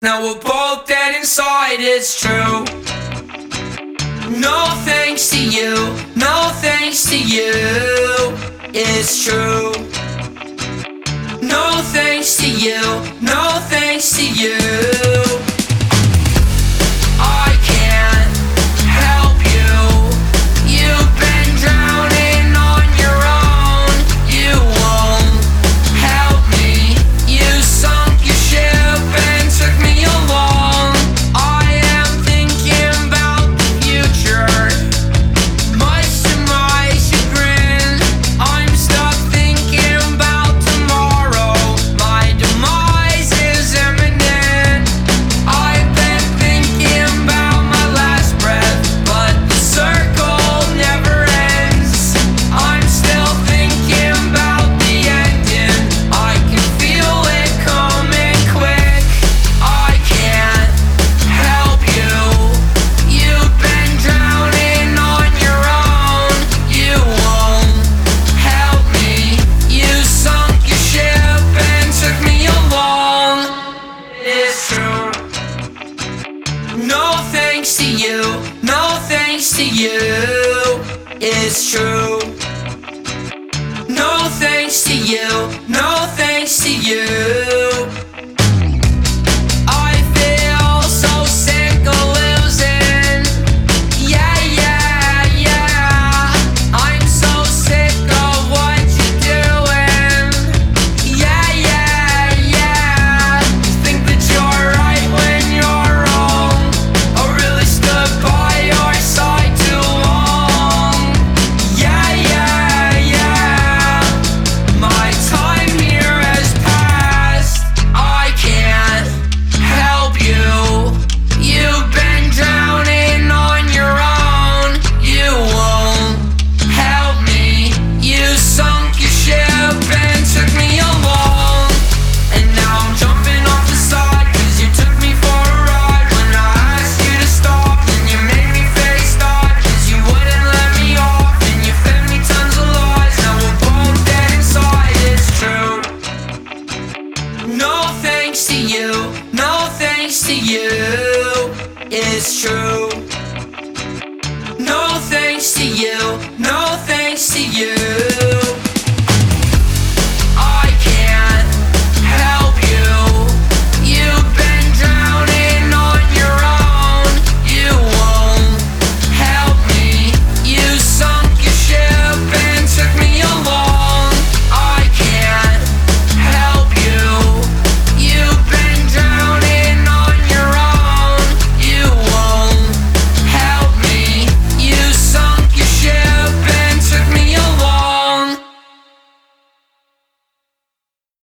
Now we're both dead inside, it's true. No thanks to you, no thanks to you, it's true. No thanks to you, no thanks to you. I can't help you. You've been drowning on your own. You won't help me. You sunk your ship and took me along. I am thinking about the future, much to my chagrin. I'm stuck thinking about tomorrow. My demise is imminent. I've been thinking about my last breath, but the circle never ends. I'm still thinking about the ending. I can feel it coming quick. I can't help you. You've been drowning on your own. You won't help me. You sunk your ship and took me along. It's true. No thanks to you, no thanks to you, it's true. No thanks to you, no thanks to you. I feel so sick of losing. Yeah, yeah, yeah. I'm so sick of what you're doing. Yeah, yeah, yeah. You think that you're right when you're wrong. I really stood by your side too long. Yeah, yeah, yeah. My time here has passed. I can't help you. You've been drowning on your own. You won't help me. You sunk your ship and took me along. And now I'm jumping off the side, 'cause you took me for a ride. When I asked you to stop, then you made me face off, 'cause you wouldn't let me off, and you fed me tons of lies. Now we're both dead inside, it's true. No thanks to you, no thanks to you, it's true. No thanks to you, no thanks to you.